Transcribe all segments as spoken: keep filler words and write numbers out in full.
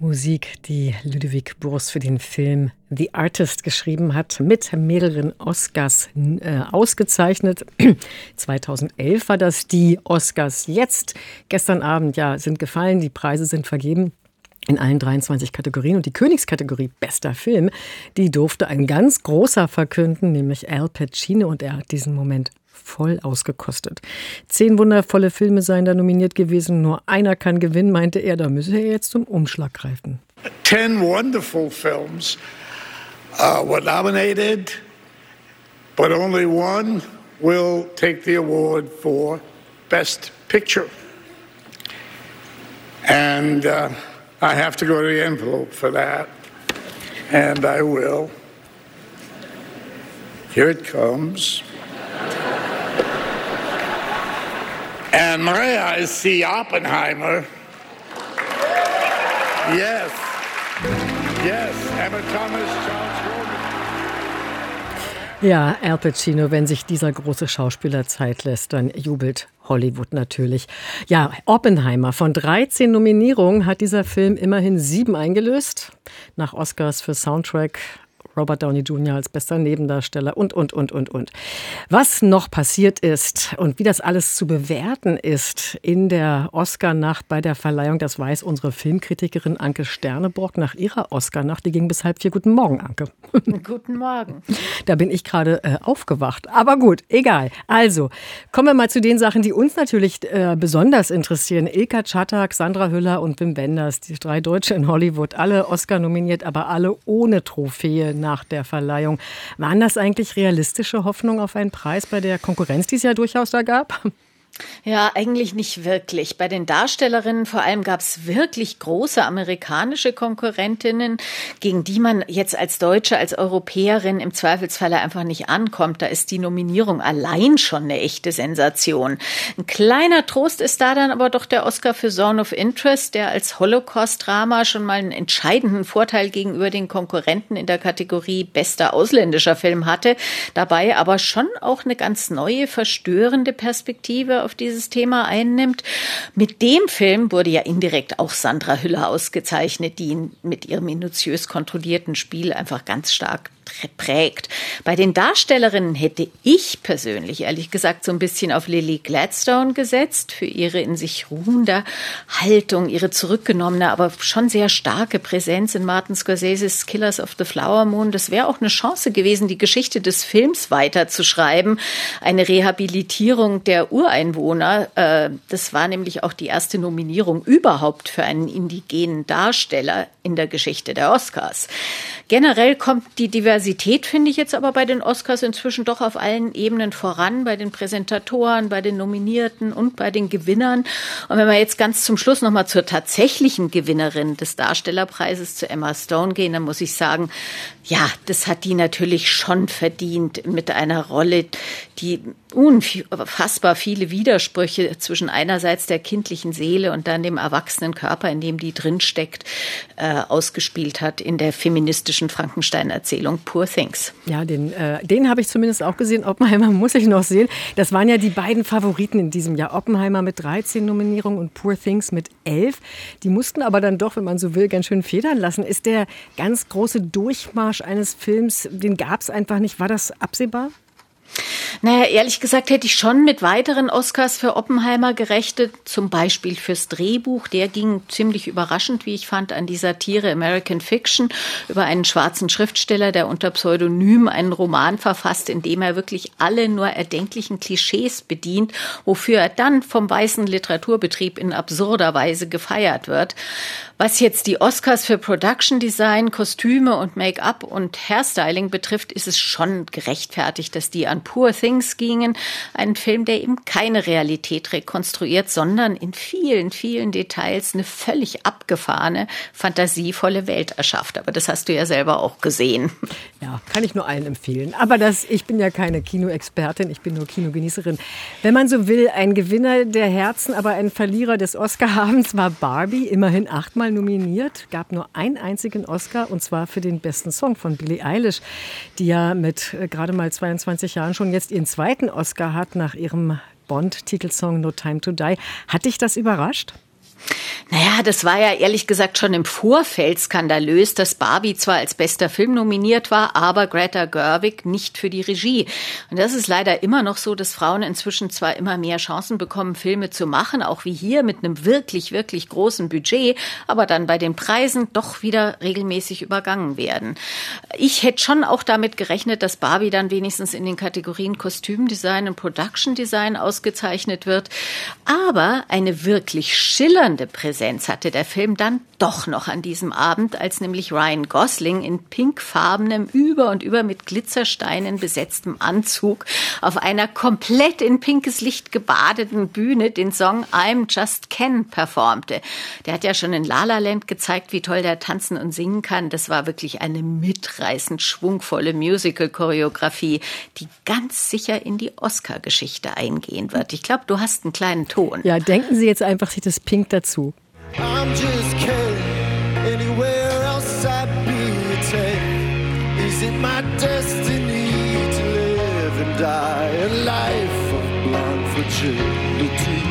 Musik, die Ludovic Bours für den Film The Artist geschrieben hat, mit mehreren Oscars äh, ausgezeichnet. zweitausendelf war das. Die Oscars jetzt, gestern Abend, ja, sind gefallen, die Preise sind vergeben. In allen dreiundzwanzig Kategorien. Und die Königskategorie Bester Film, die durfte ein ganz großer verkünden, nämlich Al Pacino. Und er hat diesen Moment voll ausgekostet. Zehn wundervolle Filme seien da nominiert gewesen. Nur einer kann gewinnen, meinte er. Da müsse er jetzt zum Umschlag greifen. Ten wonderful films uh, were nominated, but only one will take the award for Best Picture. And uh, I have to go to the envelope for that. And I will. Here it comes. And my eyes see Oppenheimer. Yes. Yes. Emma Thomas, Charles Grodin. Ja, Al Pacino, wenn sich dieser große Schauspieler Zeit lässt, dann jubelt Hollywood natürlich. Ja, Oppenheimer. Von dreizehn Nominierungen hat dieser Film immerhin sieben eingelöst. Nach Oscars für Soundtrack, Robert Downey Junior als bester Nebendarsteller und, und, und, und, und. Was noch passiert ist und wie das alles zu bewerten ist in der Oscar-Nacht bei der Verleihung, das weiß unsere Filmkritikerin Anke Sterneborg nach ihrer Oscar-Nacht. Die ging bis halb vier. Guten Morgen, Anke. Guten Morgen. Da bin ich gerade äh, aufgewacht. Aber gut, egal. Also, kommen wir mal zu den Sachen, die uns natürlich äh, besonders interessieren. Ilka Czatak, Sandra Hüller und Wim Wenders, die drei Deutsche in Hollywood, alle Oscar nominiert, aber alle ohne Trophäe nach der Verleihung. Waren das eigentlich realistische Hoffnungen auf einen Preis bei der Konkurrenz, die es ja durchaus da gab? Ja, eigentlich nicht wirklich. Bei den Darstellerinnen vor allem gab es wirklich große amerikanische Konkurrentinnen, gegen die man jetzt als Deutsche, als Europäerin im Zweifelsfalle einfach nicht ankommt. Da ist die Nominierung allein schon eine echte Sensation. Ein kleiner Trost ist da dann aber doch der Oscar für Zone of Interest, der als Holocaust-Drama schon mal einen entscheidenden Vorteil gegenüber den Konkurrenten in der Kategorie bester ausländischer Film hatte. Dabei aber schon auch eine ganz neue, verstörende Perspektive auf dieses Thema einnimmt. Mit dem Film wurde ja indirekt auch Sandra Hüller ausgezeichnet, die ihn mit ihrem minutiös kontrollierten Spiel einfach ganz stark prägt. Bei den Darstellerinnen hätte ich persönlich, ehrlich gesagt, so ein bisschen auf Lily Gladstone gesetzt, für ihre in sich ruhende Haltung, ihre zurückgenommene, aber schon sehr starke Präsenz in Martin Scorseses Killers of the Flower Moon. Das wäre auch eine Chance gewesen, die Geschichte des Films weiterzuschreiben. Eine Rehabilitierung der Ureinwohner. Das war nämlich auch die erste Nominierung überhaupt für einen indigenen Darsteller in der Geschichte der Oscars. Generell kommt die Diversität, finde ich jetzt aber bei den Oscars inzwischen doch auf allen Ebenen voran, bei den Präsentatoren, bei den Nominierten und bei den Gewinnern. Und wenn wir jetzt ganz zum Schluss nochmal zur tatsächlichen Gewinnerin des Darstellerpreises, zu Emma Stone, gehen, dann muss ich sagen, ja, das hat die natürlich schon verdient mit einer Rolle, die unfassbar viele Widersprüche zwischen einerseits der kindlichen Seele und dann dem erwachsenen Körper, in dem die drinsteckt, äh, ausgespielt hat in der feministischen Frankenstein-Erzählung Poor Things. Ja, den, äh, den habe ich zumindest auch gesehen. Oppenheimer muss ich noch sehen. Das waren ja die beiden Favoriten in diesem Jahr. Oppenheimer mit dreizehn Nominierungen und Poor Things mit elf. Die mussten aber dann doch, wenn man so will, ganz schön federn lassen. Ist der ganz große Durchmarsch eines Films, den gab es einfach nicht. War das absehbar? Naja, ehrlich gesagt hätte ich schon mit weiteren Oscars für Oppenheimer gerechnet, zum Beispiel fürs Drehbuch. Der ging ziemlich überraschend, wie ich fand, an die Satire American Fiction über einen schwarzen Schriftsteller, der unter Pseudonym einen Roman verfasst, in dem er wirklich alle nur erdenklichen Klischees bedient, wofür er dann vom weißen Literaturbetrieb in absurder Weise gefeiert wird. Was jetzt die Oscars für Production Design, Kostüme und Make-up und Hairstyling betrifft, ist es schon gerechtfertigt, dass die an Poor Things gingen. Ein Film, der eben keine Realität rekonstruiert, sondern in vielen, vielen Details eine völlig abgefahrene, fantasievolle Welt erschafft. Aber das hast du ja selber auch gesehen. Ja, kann ich nur allen empfehlen. Aber das, ich bin ja keine Kinoexpertin, ich bin nur Kinogenießerin. Wenn man so will, ein Gewinner der Herzen, aber ein Verlierer des Oscar-Abends war Barbie, immerhin achtmal nominiert, gab nur einen einzigen Oscar, und zwar für den besten Song von Billie Eilish, die ja mit äh, gerade mal zweiundzwanzig Jahren schon jetzt ihren zweiten Oscar hat nach ihrem Bond-Titelsong No Time to Die. Hat dich das überrascht? Naja, das war ja ehrlich gesagt schon im Vorfeld skandalös, dass Barbie zwar als bester Film nominiert war, aber Greta Gerwig nicht für die Regie. Und das ist leider immer noch so, dass Frauen inzwischen zwar immer mehr Chancen bekommen, Filme zu machen, auch wie hier mit einem wirklich, wirklich großen Budget, aber dann bei den Preisen doch wieder regelmäßig übergangen werden. Ich hätte schon auch damit gerechnet, dass Barbie dann wenigstens in den Kategorien Kostümdesign und Production Design ausgezeichnet wird. Aber eine wirklich schillernde Präsenz hatte der Film dann doch noch an diesem Abend, als nämlich Ryan Gosling in pinkfarbenem, über und über mit Glitzersteinen besetztem Anzug auf einer komplett in pinkes Licht gebadeten Bühne den Song I'm Just Ken performte. Der hat ja schon in La La Land gezeigt, wie toll der tanzen und singen kann. Das war wirklich eine mitreißend schwungvolle Musical-Choreografie, die ganz sicher in die Oscar-Geschichte eingehen wird. Ich glaube, du hast einen kleinen Ton. Ja, denken Sie jetzt einfach sich das Pink dazu. I'm just kidding. Anywhere else I'd be a take. Is it my destiny to live and die a life of blind fragility?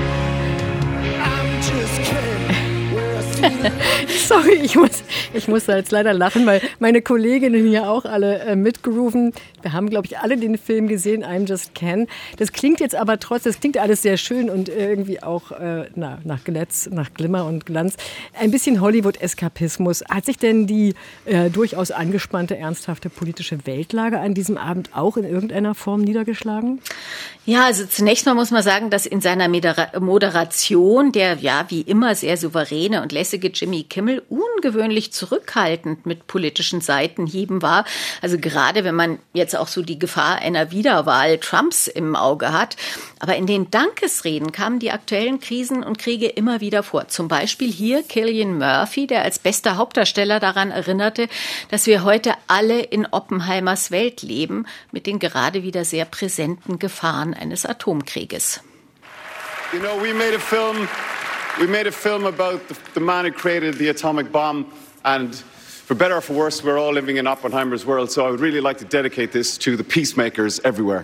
I'm just kidding. Where I see Sorry, ich muss, ich muss da jetzt leider lachen, weil meine Kolleginnen hier auch alle äh, mitgrooven. Wir haben, glaube ich, alle den Film gesehen, I'm Just Ken. Das klingt jetzt aber trotzdem, das klingt alles sehr schön und irgendwie auch äh, na, nach Glitz, nach Glimmer und Glanz. Ein bisschen Hollywood-Eskapismus. Hat sich denn die äh, durchaus angespannte, ernsthafte politische Weltlage an diesem Abend auch in irgendeiner Form niedergeschlagen? Ja, also zunächst mal muss man sagen, dass in seiner Moderation der ja wie immer sehr souveräne und lässige Jimmy Kimmel ungewöhnlich zurückhaltend mit politischen Seitenhieben war. Also gerade wenn man jetzt auch so die Gefahr einer Wiederwahl Trumps im Auge hat. Aber in den Dankesreden kamen die aktuellen Krisen und Kriege immer wieder vor. Zum Beispiel hier Cillian Murphy, der als bester Hauptdarsteller daran erinnerte, dass wir heute alle in Oppenheimers Welt leben, mit den gerade wieder sehr präsenten Gefahren eines Atomkrieges. You know, we made a film, we made a film about the, the man who created the atomic bomb, and for better or for worse, we're all living in Oppenheimer's world, so I would really like to dedicate this to the peacemakers everywhere.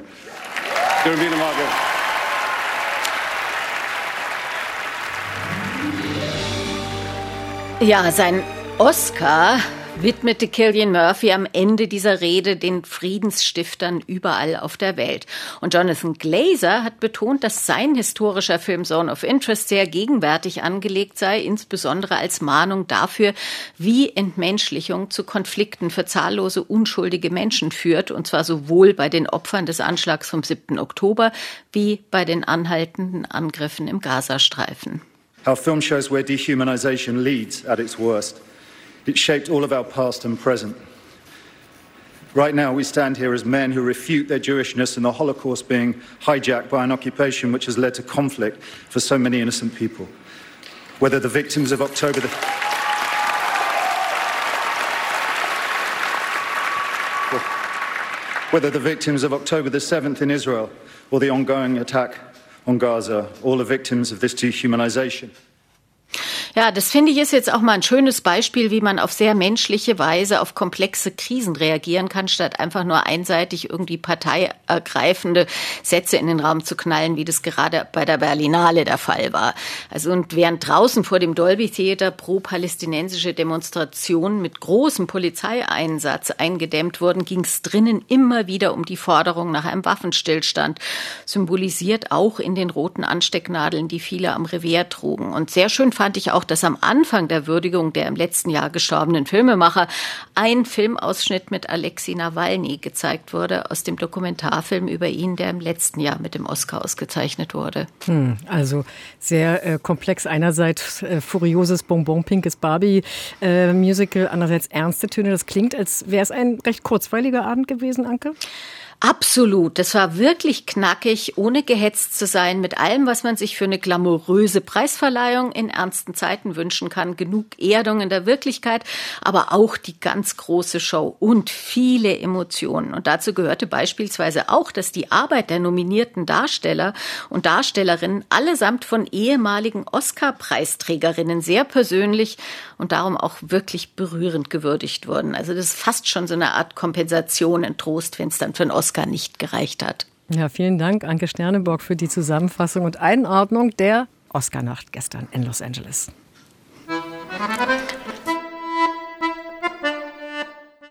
Ja, sein Oscar widmete Cillian Murphy am Ende dieser Rede den Friedensstiftern überall auf der Welt. Und Jonathan Glazer hat betont, dass sein historischer Film Zone of Interest sehr gegenwärtig angelegt sei, insbesondere als Mahnung dafür, wie Entmenschlichung zu Konflikten für zahllose unschuldige Menschen führt, und zwar sowohl bei den Opfern des Anschlags vom siebten Oktober wie bei den anhaltenden Angriffen im Gazastreifen. Our film shows where dehumanization leads at its worst. It shaped all of our past and present. Right now we stand here as men who refute their Jewishness and the Holocaust being hijacked by an occupation which has led to conflict for so many innocent people. Whether the victims of October the Whether the victims of October the seventh in Israel or the ongoing attack on Gaza, all are victims of this dehumanization. Ja, das finde ich ist jetzt auch mal ein schönes Beispiel, wie man auf sehr menschliche Weise auf komplexe Krisen reagieren kann, statt einfach nur einseitig irgendwie parteiergreifende Sätze in den Raum zu knallen, wie das gerade bei der Berlinale der Fall war. Also und während draußen vor dem Dolby Theater pro-palästinensische Demonstrationen mit großem Polizeieinsatz eingedämmt wurden, ging es drinnen immer wieder um die Forderung nach einem Waffenstillstand, symbolisiert auch in den roten Anstecknadeln, die viele am Revier trugen. Und sehr schön fand ich auch, dass am Anfang der Würdigung der im letzten Jahr gestorbenen Filmemacher ein Filmausschnitt mit Alexei Nawalny gezeigt wurde aus dem Dokumentarfilm über ihn, der im letzten Jahr mit dem Oscar ausgezeichnet wurde. Hm, also sehr äh, komplex. Einerseits äh, furioses Bonbon, pinkes Barbie-Musical, äh, andererseits ernste Töne. Das klingt, als wäre es ein recht kurzweiliger Abend gewesen, Anke. Absolut. Das war wirklich knackig, ohne gehetzt zu sein, mit allem, was man sich für eine glamouröse Preisverleihung in ernsten Zeiten wünschen kann. Genug Erdung in der Wirklichkeit, aber auch die ganz große Show und viele Emotionen. Und dazu gehörte beispielsweise auch, dass die Arbeit der nominierten Darsteller und Darstellerinnen allesamt von ehemaligen Oscar-Preisträgerinnen sehr persönlich und darum auch wirklich berührend gewürdigt wurden. Also das ist fast schon so eine Art Kompensation, ein Trost, wenn es dann für einen Oscar nicht gereicht hat. Ja, vielen Dank, Anke Sterneborg, für die Zusammenfassung und Einordnung der Oscar-Nacht gestern in Los Angeles.